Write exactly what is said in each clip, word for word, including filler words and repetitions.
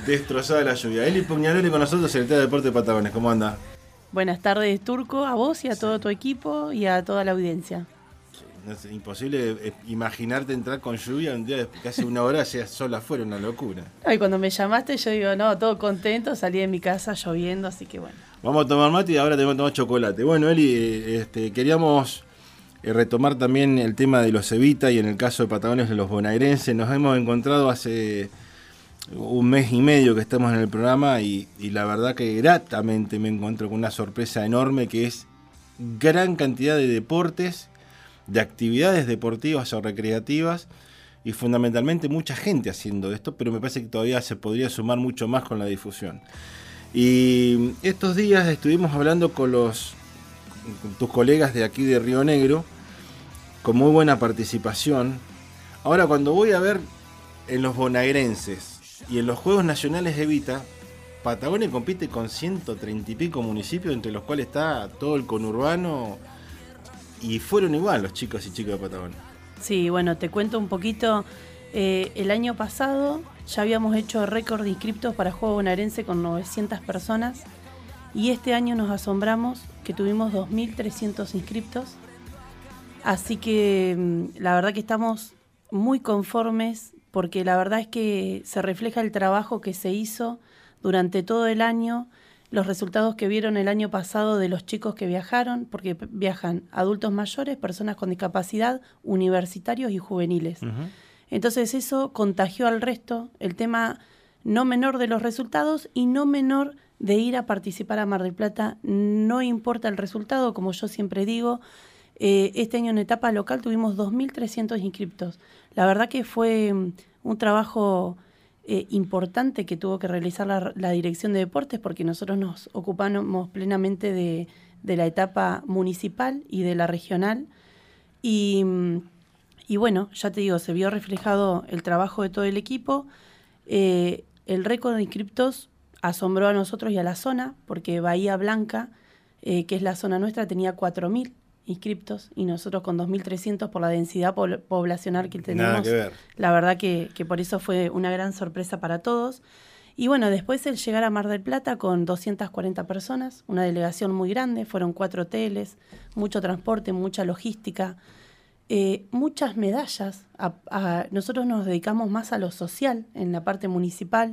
Destrozada la lluvia. Eli Pugnalori con nosotros, secretaria de Deporte de Patagones. ¿Cómo anda? Buenas tardes, Turco, a vos y a todo tu equipo y a toda la audiencia. Es imposible imaginarte entrar con lluvia un día de casi una hora, ya sola afuera, una locura. Ay, cuando me llamaste yo digo, no, todo contento, salí de mi casa lloviendo, así que bueno. Vamos a tomar mate y ahora tenemos que tomar chocolate. Bueno, Eli, este, queríamos retomar también el tema de los Evita y en el caso de Patagones de los bonaerenses. Nos hemos encontrado hace un mes y medio que estamos en el programa y, y la verdad que gratamente me encuentro con una sorpresa enorme que es gran cantidad de deportes, de actividades deportivas o recreativas y fundamentalmente mucha gente haciendo esto, pero me parece que todavía se podría sumar mucho más con la difusión. Y estos días estuvimos hablando con los con tus colegas de aquí de Río Negro, con muy buena participación. Ahora, cuando voy a ver en los bonaerenses y en los Juegos Nacionales Evita, Patagones compite con ciento treinta y pico municipios, entre los cuales está todo el conurbano, y fueron igual los chicos y chicas de Patagones. Sí, bueno, te cuento un poquito. Eh, el año pasado ya habíamos hecho récord de inscriptos para Juego Bonaerense con novecientas personas y este año nos asombramos que tuvimos dos mil trescientos inscriptos. Así que la verdad que estamos muy conformes porque la verdad es que se refleja el trabajo que se hizo durante todo el año, los resultados que vieron el año pasado de los chicos que viajaron, porque viajan adultos mayores, personas con discapacidad, universitarios y juveniles. Uh-huh. Entonces eso contagió al resto, el tema no menor de los resultados y no menor de ir a participar a Mar del Plata. No importa el resultado, como yo siempre digo, eh, este año en etapa local tuvimos dos mil trescientos inscriptos. La verdad que fue un trabajo eh, importante que tuvo que realizar la, la Dirección de Deportes porque nosotros nos ocupamos plenamente de, de la etapa municipal y de la regional. Y... Y bueno, ya te digo, se vio reflejado el trabajo de todo el equipo. Eh, el récord de inscriptos asombró a nosotros y a la zona, porque Bahía Blanca, eh, que es la zona nuestra, tenía cuatro mil inscriptos y nosotros con dos mil trescientos por la densidad po- poblacional que tenemos. Nada que ver. La verdad que, que por eso fue una gran sorpresa para todos. Y bueno, después el llegar a Mar del Plata con doscientas cuarenta personas, una delegación muy grande, fueron cuatro hoteles, mucho transporte, mucha logística. Eh, muchas medallas. A, a, nosotros nos dedicamos más a lo social en la parte municipal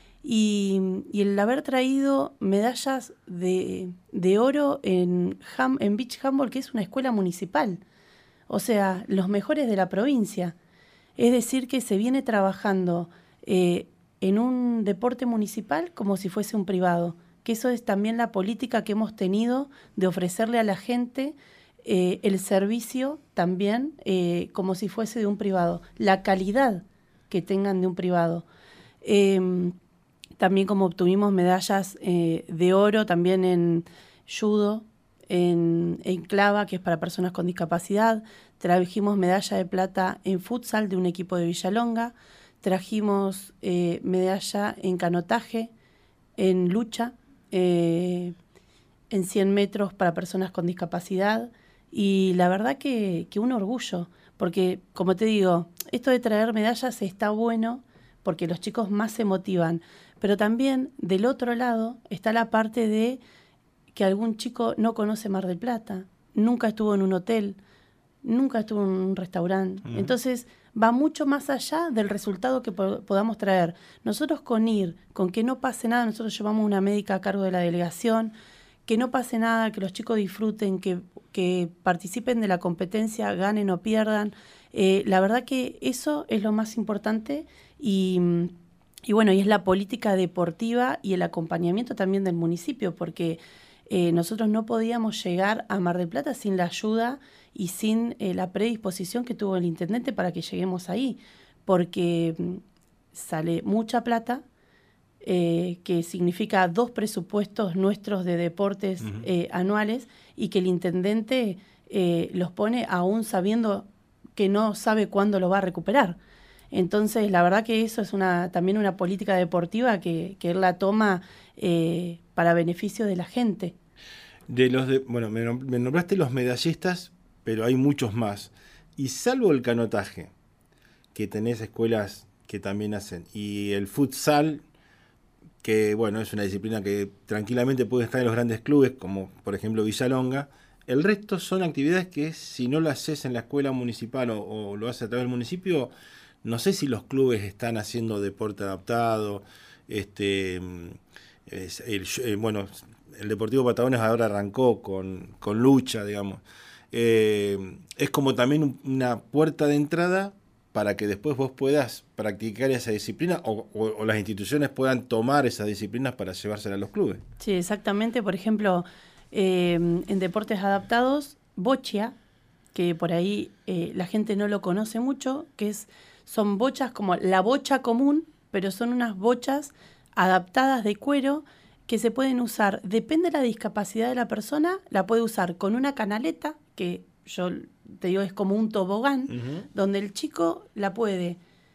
y, y el haber traído medallas de, de oro en, Ham, en Beach Handball, que es una escuela municipal, o sea, los mejores de la provincia. Es decir, que se viene trabajando eh, en un deporte municipal como si fuese un privado, que eso es también la política que hemos tenido de ofrecerle a la gente Eh, el servicio también eh, como si fuese de un privado, la calidad que tengan de un privado. Eh, también como obtuvimos medallas eh, de oro también en judo, en, en clava, que es para personas con discapacidad, trajimos medalla de plata en futsal de un equipo de Villalonga, trajimos eh, medalla en canotaje, en lucha, eh, en cien metros para personas con discapacidad. Y la verdad que, que un orgullo, porque como te digo, esto de traer medallas está bueno porque los chicos más se motivan, pero también del otro lado está la parte de que algún chico no conoce Mar del Plata, nunca estuvo en un hotel, nunca estuvo en un restaurante, uh-huh. Entonces va mucho más allá del resultado que po- podamos traer. Nosotros con ir, con que no pase nada, nosotros llevamos una médica a cargo de la delegación, que no pase nada, que los chicos disfruten, que, que participen de la competencia, ganen o pierdan. Eh, la verdad que eso es lo más importante y, y bueno, y es la política deportiva y el acompañamiento también del municipio, porque eh, nosotros no podíamos llegar a Mar del Plata sin la ayuda y sin eh, la predisposición que tuvo el intendente para que lleguemos ahí, porque sale mucha plata, Eh, que significa dos presupuestos nuestros de deportes uh-huh. eh, anuales y que el intendente eh, los pone aún sabiendo que no sabe cuándo lo va a recuperar. Entonces, la verdad que eso es una también una política deportiva que, que él la toma eh, para beneficio de la gente. De los de, bueno, me, me nombraste los medallistas, pero hay muchos más. Y salvo el canotaje, que tenés escuelas que también hacen, y el futsal, que bueno, es una disciplina que tranquilamente puede estar en los grandes clubes, como por ejemplo Villalonga. El resto son actividades que si no lo haces en la escuela municipal o, o lo haces a través del municipio, no sé si los clubes están haciendo deporte adaptado. Este, es, el, el, bueno, el Deportivo Patagones ahora arrancó con, con lucha, digamos. Eh, es como también una puerta de entrada para que después vos puedas practicar esa disciplina o, o, o las instituciones puedan tomar esas disciplinas para llevárselas a los clubes. Sí, exactamente. Por ejemplo, eh, en deportes adaptados, boccia, que por ahí eh, la gente no lo conoce mucho, que es son bochas como la bocha común, pero son unas bochas adaptadas de cuero que se pueden usar, depende de la discapacidad de la persona, la puede usar con una canaleta, que yo te digo es como un tobogán, uh-huh. donde el chico la puede,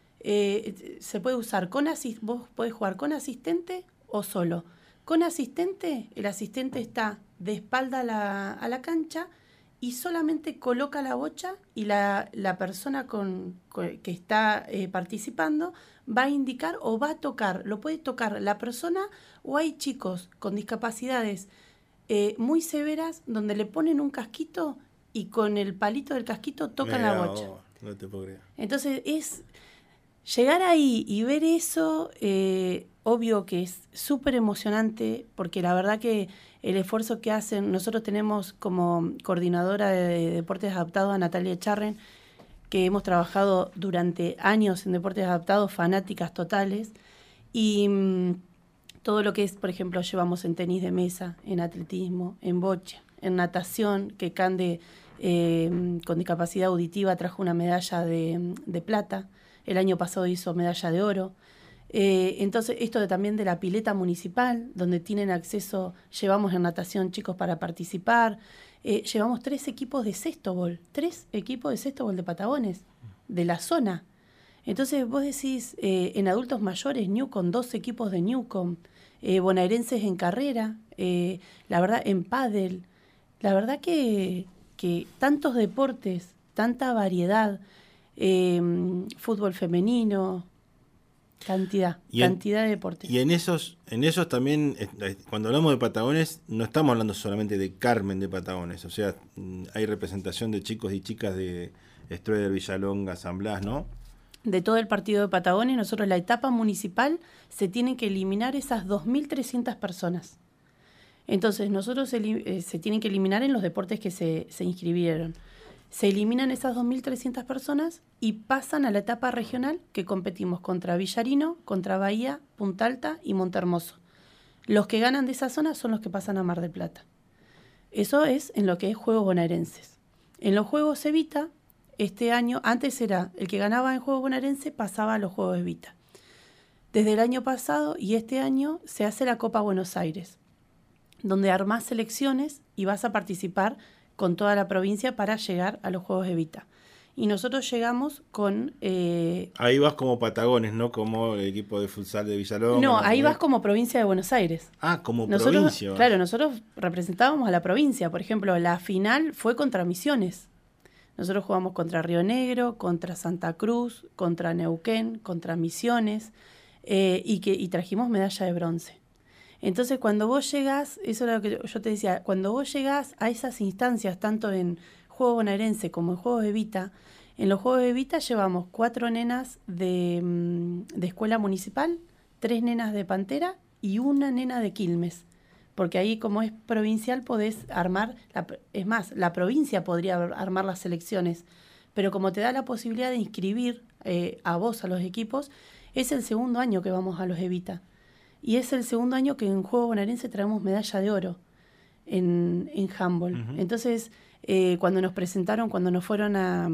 eh, se puede usar con asist, vos podés jugar con asistente o solo. Con asistente, el asistente está de espalda a la, a la cancha y solamente coloca la bocha y la, la persona con, con, que está eh, participando va a indicar o va a tocar, lo puede tocar la persona o hay chicos con discapacidades eh, muy severas donde le ponen un casquito y con el palito del casquito tocan Mira, la bocha. Oh, no te puedo creer. Entonces es llegar ahí y ver eso, eh, obvio que es súper emocionante porque la verdad que el esfuerzo que hacen, nosotros tenemos como coordinadora de deportes adaptados a Natalia Charren, que hemos trabajado durante años en deportes adaptados, fanáticas totales, y mmm, todo lo que es, por ejemplo, llevamos en tenis de mesa, en atletismo, en bocha, en natación, que Cande eh, con discapacidad auditiva trajo una medalla de, de plata, el año pasado hizo medalla de oro. Eh, entonces, esto de, también de la pileta municipal, donde tienen acceso, llevamos en natación chicos para participar, eh, llevamos tres equipos de sextobol, tres equipos de sextobol de Patagones, de la zona. Entonces, vos decís, eh, en adultos mayores, Newcom, dos equipos de Newcom, eh, bonaerenses en carrera, eh, la verdad, en pádel, la verdad que, que tantos deportes, tanta variedad, eh, fútbol femenino, cantidad, en, cantidad de deportes. Y en esos, en esos también, cuando hablamos de Patagones, no estamos hablando solamente de Carmen de Patagones, o sea, hay representación de chicos y chicas de Stroeder, Villalonga, San Blas, ¿no? De todo el partido de Patagones, nosotros la etapa municipal se tienen que eliminar esas dos mil trescientas personas. Entonces, nosotros se, eh, se tienen que eliminar en los deportes que se, se inscribieron. Se eliminan esas dos mil trescientas personas y pasan a la etapa regional que competimos contra Villarino, contra Bahía, Punta Alta y Montehermoso. Los que ganan de esa zona son los que pasan a Mar del Plata. Eso es en lo que es Juegos Bonaerenses. En los Juegos Evita, este año, antes era el que ganaba en Juegos Bonaerenses pasaba a los Juegos Evita. Desde el año pasado y este año se hace la Copa Buenos Aires, donde armás selecciones y vas a participar con toda la provincia para llegar a los Juegos Evita. Y nosotros llegamos con... Eh, ahí vas como Patagones, ¿no? Como el equipo de futsal de Villalonga. No, ahí vas como provincia de Buenos Aires. Ah, como nosotros, provincia. Claro, nosotros representábamos a la provincia. Por ejemplo, la final fue contra Misiones. Nosotros jugamos contra Río Negro, contra Santa Cruz, contra Neuquén, contra Misiones, eh, y, que, y trajimos medalla de bronce. Entonces, cuando vos llegás, eso era lo que yo te decía, cuando vos llegás a esas instancias, tanto en Juego Bonaerense como en Juegos Evita, en los Juegos Evita llevamos cuatro nenas de, de escuela municipal, tres nenas de Pantera y una nena de Quilmes. Porque ahí, como es provincial, podés armar, la, es más, la provincia podría armar las selecciones, pero como te da la posibilidad de inscribir eh, a vos, a los equipos, es el segundo año que vamos a los Evita. Y es el segundo año que en Juego Bonaerense traemos medalla de oro en, en handball. Uh-huh. Entonces, eh, cuando nos presentaron, cuando nos fueron a,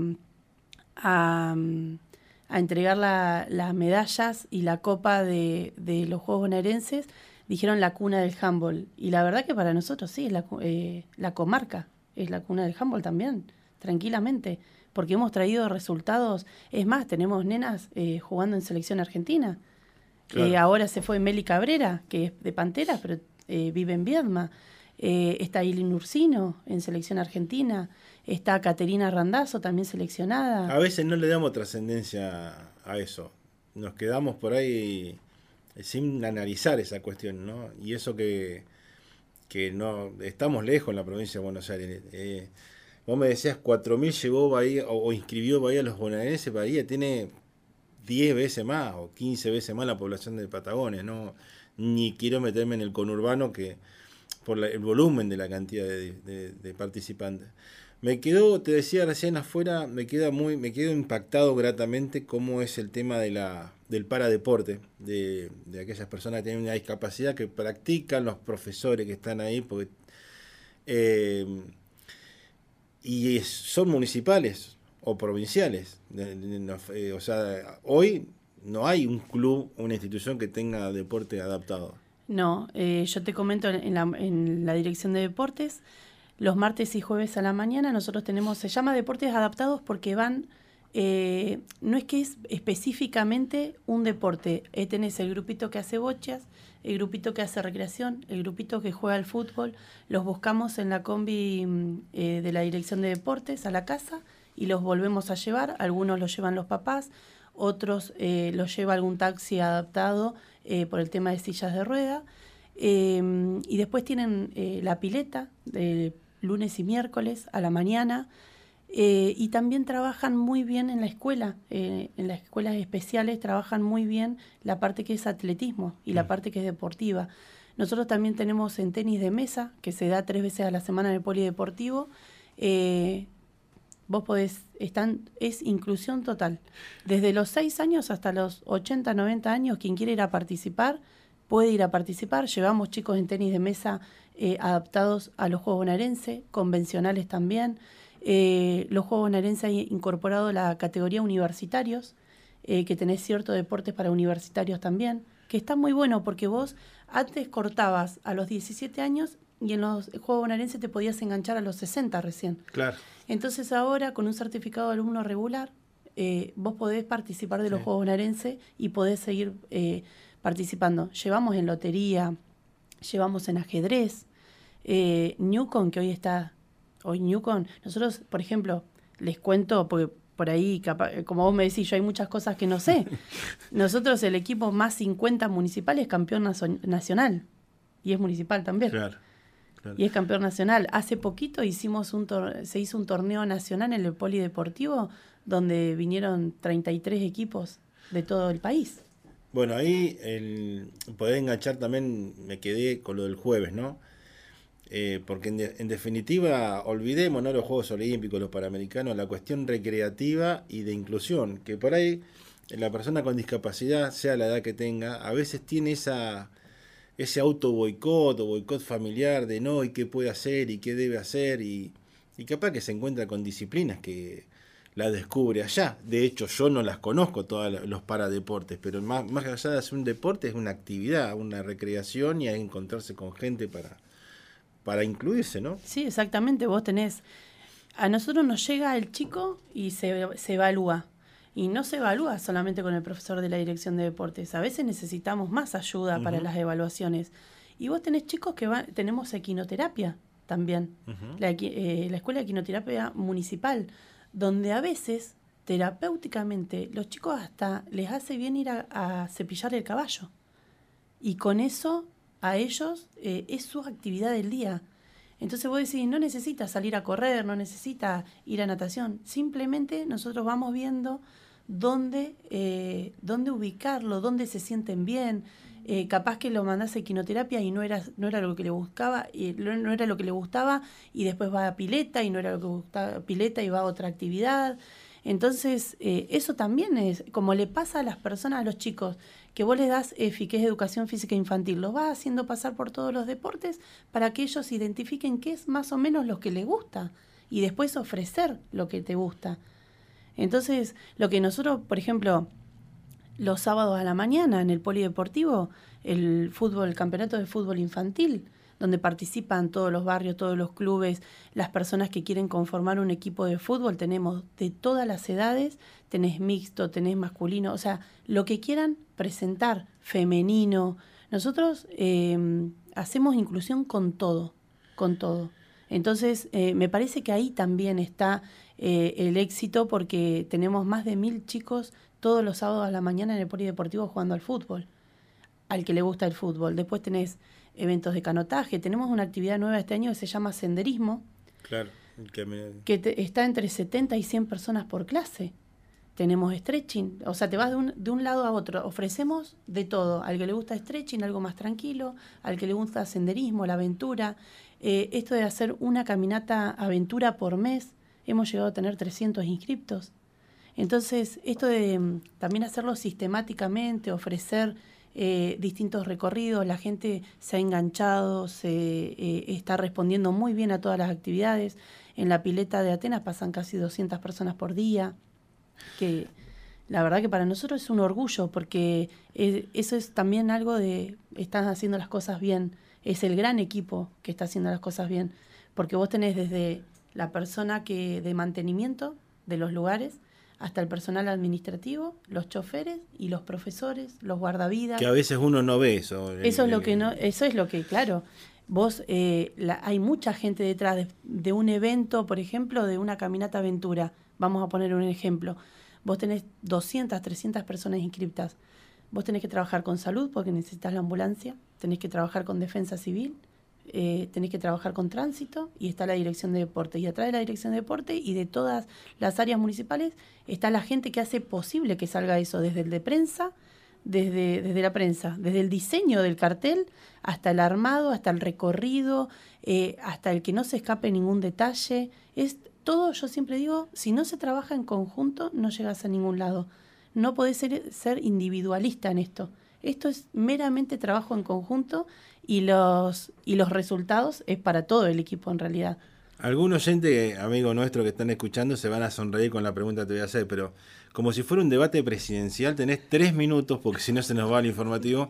a, a entregar la, las medallas y la copa de, de los Juegos Bonaerenses, dijeron la cuna del handball. Y la verdad que para nosotros sí, es la, eh, la comarca es la cuna del handball también, tranquilamente. Porque hemos traído resultados. Es más, tenemos nenas eh, jugando en selección argentina. Claro. Eh, ahora se fue Meli Cabrera, que es de Pantera, pero eh, vive en Viedma. Eh, está Ilin Ursino en selección argentina. Está Caterina Randazzo, también seleccionada. A veces no le damos trascendencia a eso. Nos quedamos por ahí sin analizar esa cuestión, ¿no? Y eso que, que no estamos lejos en la provincia de Buenos Aires. Eh, vos me decías, cuatro mil llevó Bahía, o, o inscribió Bahía a los bonaerenses. Bahía tiene diez veces más o quince veces más la población de Patagonia, ¿no? Ni quiero meterme en el conurbano que por la, el volumen de la cantidad de, de, de participantes. Me quedó, te decía recién afuera, me queda muy, me quedo impactado gratamente cómo es el tema de la, del paradeporte, de, de aquellas personas que tienen una discapacidad, que practican, los profesores que están ahí, porque eh, y es, son municipales o provinciales. O sea, hoy no hay un club o una institución que tenga deporte adaptado. No, eh, yo te comento en la, en la dirección de deportes, los martes y jueves a la mañana nosotros tenemos, se llama deportes adaptados porque van, eh, no es que es específicamente un deporte, eh, tenés el grupito que hace bochas, el grupito que hace recreación, el grupito que juega al fútbol, los buscamos en la combi eh, de la dirección de deportes a la casa y los volvemos a llevar, algunos los llevan los papás, otros eh, los lleva algún taxi adaptado eh, por el tema de sillas de rueda, eh, y después tienen eh, la pileta de lunes y miércoles a la mañana, eh, y también trabajan muy bien en la escuela, eh, en las escuelas especiales trabajan muy bien la parte que es atletismo y la parte que es deportiva. Nosotros también tenemos en tenis de mesa, que se da tres veces a la semana en el polideportivo. eh, Vos podés, están, es inclusión total. Desde los seis años hasta los ochenta, noventa años, quien quiere ir a participar, puede ir a participar. Llevamos chicos en tenis de mesa eh, adaptados a los Juegos Bonaerenses, convencionales también. Eh, los Juegos Bonaerenses han incorporado la categoría universitarios, eh, que tenés ciertos deportes para universitarios también, que está muy bueno porque vos antes cortabas a los diecisiete años y en los Juegos Bonaerenses te podías enganchar a los sesenta recién. Claro. Entonces ahora, con un certificado de alumno regular, eh, vos podés participar de los sí. Juegos Bonaerenses y podés seguir eh, participando. Llevamos en lotería, llevamos en ajedrez, eh, Newcon, que hoy está, hoy Newcon, nosotros, por ejemplo, les cuento, porque por ahí, capaz, como vos me decís, yo hay muchas cosas que no sé. Nosotros, el equipo más cincuenta municipal es campeón naso- nacional, y es municipal también. Claro. Claro. Y es campeón nacional. Hace poquito hicimos un tor- se hizo un torneo nacional en el polideportivo donde vinieron treinta y tres equipos de todo el país. Bueno, ahí el, podés enganchar también, me quedé con lo del jueves, ¿no? Eh, porque en, de, en definitiva, olvidemos, ¿no?, los Juegos Olímpicos, los Panamericanos, la cuestión recreativa y de inclusión, que por ahí la persona con discapacidad, sea la edad que tenga, a veces tiene esa... ese auto boicot o boicot familiar de no, y qué puede hacer y qué debe hacer, y, y capaz que se encuentra con disciplinas que la descubre allá. De hecho, yo no las conozco todos los paradeportes, pero más, más allá de hacer un deporte es una actividad, una recreación y hay que encontrarse con gente para, para incluirse, ¿no? Sí, exactamente. Vos tenés, a nosotros nos llega el chico y se, se evalúa. Y no se evalúa solamente con el profesor de la dirección de deportes. A veces necesitamos más ayuda uh-huh. para las evaluaciones. Y vos tenés chicos que van, tenemos equinoterapia también, uh-huh. la, eh, la escuela de equinoterapia municipal, donde a veces, terapéuticamente, los chicos hasta les hace bien ir a, a cepillar el caballo. Y con eso, a ellos, eh, es su actividad del día. Entonces vos decís, no necesita salir a correr, no necesita ir a natación. Simplemente nosotros vamos viendo dónde, eh, dónde ubicarlo, dónde se sienten bien. Eh, capaz que lo mandás a equinoterapia y no era, no era lo que le buscaba, y no era lo que le gustaba, y después va a pileta y no era lo que gustaba pileta y va a otra actividad. Entonces, eh, eso también es, como le pasa a las personas, a los chicos, que vos les das E F I, que es Educación Física Infantil, los vas haciendo pasar por todos los deportes para que ellos identifiquen qué es más o menos lo que les gusta y después ofrecer lo que te gusta. Entonces, lo que nosotros, por ejemplo, los sábados a la mañana en el polideportivo, el fútbol, el campeonato de fútbol infantil, donde participan todos los barrios, todos los clubes, las personas que quieren conformar un equipo de fútbol, tenemos de todas las edades, tenés mixto, tenés masculino, o sea, lo que quieran presentar, femenino. Nosotros eh, hacemos inclusión con todo, con todo. Entonces, eh, me parece que ahí también está eh, el éxito, porque tenemos más de mil chicos todos los sábados a la mañana en el polideportivo jugando al fútbol. al que le gusta el fútbol. Después tenés eventos de canotaje. Tenemos una actividad nueva este año que se llama senderismo. Claro. Que, me... que te, está entre setenta y cien personas por clase. Tenemos stretching, o sea, te vas de un, de un lado a otro. Ofrecemos de todo. Al que le gusta stretching, algo más tranquilo. Al que le gusta senderismo, la aventura. Eh, esto de hacer una caminata aventura por mes, hemos llegado a tener trescientos inscriptos. Entonces, esto de um, también hacerlo sistemáticamente, ofrecer eh, distintos recorridos, la gente se ha enganchado, se eh, está respondiendo muy bien a todas las actividades. En la pileta de Atenas pasan casi doscientas personas por día, que la verdad que para nosotros es un orgullo, porque es, eso es también algo de, estás haciendo las cosas bien, es el gran equipo que está haciendo las cosas bien, porque vos tenés desde la persona que de mantenimiento de los lugares, hasta el personal administrativo, los choferes y los profesores, los guardavidas. Que a veces uno no ve eso. Eso es lo que no, eso es lo que, claro, vos, eh, la, hay mucha gente detrás de, de un evento, por ejemplo, de una caminata aventura. Vamos a poner un ejemplo. Vos tenés doscientas, trescientas personas inscriptas. Vos tenés que trabajar con salud porque necesitas la ambulancia, tenés que trabajar con defensa civil, eh, tenés que trabajar con tránsito y está la dirección de deporte. Y atrás de la dirección de deporte y de todas las áreas municipales está la gente que hace posible que salga eso, desde el de prensa, Desde, desde la prensa, desde el diseño del cartel hasta el armado, hasta el recorrido, eh, hasta el que no se escape ningún detalle. Es todo, yo siempre digo, si no se trabaja en conjunto, no llegas a ningún lado. No podés ser, ser individualista en esto. Esto es meramente trabajo en conjunto y los, y los resultados es para todo el equipo en realidad. Algún oyente, amigo nuestro que están escuchando, se van a sonreír con la pregunta que te voy a hacer, pero como si fuera un debate presidencial, tenés tres minutos, porque si no se nos va el informativo,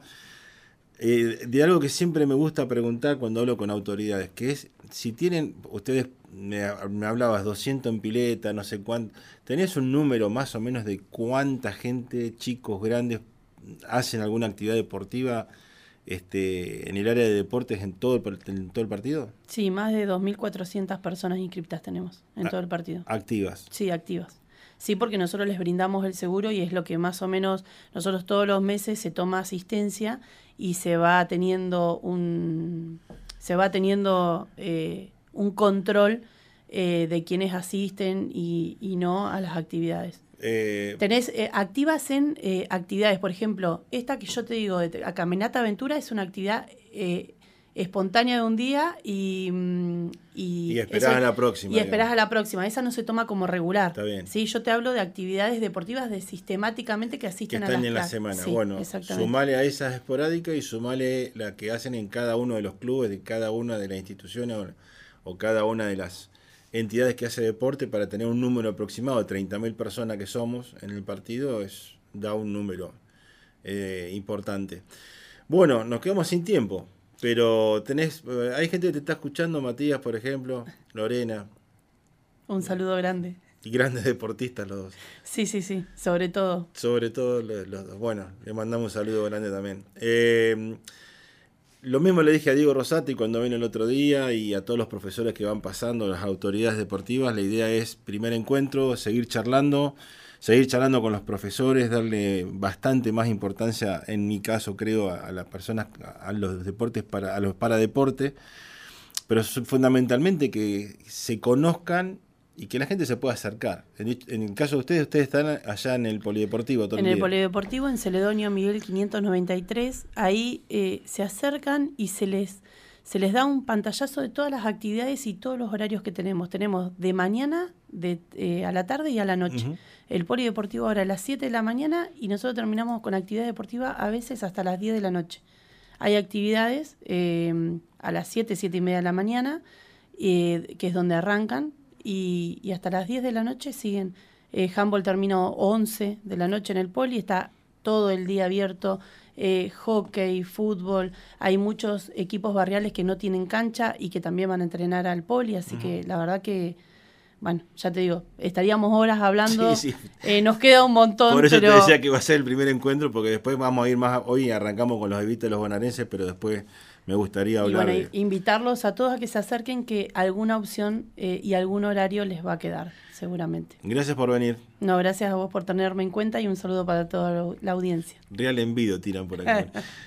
eh, de algo que siempre me gusta preguntar cuando hablo con autoridades, que es, si tienen, ustedes me, me hablabas doscientos en pileta, no sé cuánto, ¿tenés un número más o menos de cuánta gente, chicos, grandes, hacen alguna actividad deportiva Este, en el área de deportes en todo el, en todo el partido? Sí, más de dos mil cuatrocientas personas inscriptas tenemos en A- todo el partido. ¿Activas? Sí, activas. Sí, porque nosotros les brindamos el seguro y es lo que más o menos, nosotros todos los meses se toma asistencia y se va teniendo un, se va teniendo eh, un control eh, de quienes asisten y, y no a las actividades. Eh, Tenés eh, activas en eh, actividades, por ejemplo, esta que yo te digo, de la caminata aventura es una actividad eh, espontánea de un día y... Y, y esperás eso, a la próxima. Y esperás a la próxima, esa no se toma como regular. Está bien. Sí, yo te hablo de actividades deportivas de sistemáticamente que asisten Que a las están en la clases. semana. Sí, bueno, exactamente. sumale a esas esporádicas y sumale la que hacen en cada uno de los clubes, de cada una de las instituciones o, o cada una de las entidades que hace deporte, para tener un número aproximado de treinta mil personas que somos en el partido, es da un número eh, importante. Bueno, nos quedamos sin tiempo, pero tenés, hay gente que te está escuchando, Matías, por ejemplo, Lorena. Un saludo grande. Y grandes deportistas los dos. Sí, sí, sí, sobre todo. Sobre todo los, los dos. Bueno, le mandamos un saludo grande también. Eh, Lo mismo le dije a Diego Rosati cuando vino el otro día y a todos los profesores que van pasando, las autoridades deportivas. La idea es, primer encuentro, seguir charlando, seguir charlando con los profesores, darle bastante más importancia, en mi caso creo, a, a las personas, a, a los deportes, para, a los paradeportes, pero fundamentalmente que se conozcan y que la gente se pueda acercar. En, en el caso de ustedes, ustedes están allá en el Polideportivo todo el En día. el Polideportivo, en Celedonio Miguel quinientos noventa y tres, ahí eh, se acercan y se les, se les da un pantallazo de todas las actividades y todos los horarios que tenemos. Tenemos de mañana, de eh, a la tarde y a la noche. Uh-huh. El Polideportivo ahora a las siete de la mañana y nosotros terminamos con actividad deportiva a veces hasta las diez de la noche. Hay actividades eh, a las siete, siete y media de la mañana, eh, que es donde arrancan, y, y hasta las diez de la noche siguen. Eh, handball terminó once de la noche en el Poli, está todo el día abierto, eh, hockey, fútbol, hay muchos equipos barriales que no tienen cancha y que también van a entrenar al Poli, así uh-huh. que la verdad que, bueno, ya te digo, estaríamos horas hablando, sí, sí. Eh, nos queda un montón. Por eso pero... te decía que va a ser el primer encuentro, porque después vamos a ir más, hoy arrancamos con los evites de los bonaerenses, pero después me gustaría hablar y bueno, de... invitarlos a todos a que se acerquen, que alguna opción eh, y algún horario les va a quedar, seguramente. Gracias por venir. No, gracias a vos por tenerme en cuenta y un saludo para toda la audiencia. Real envido tiran por acá.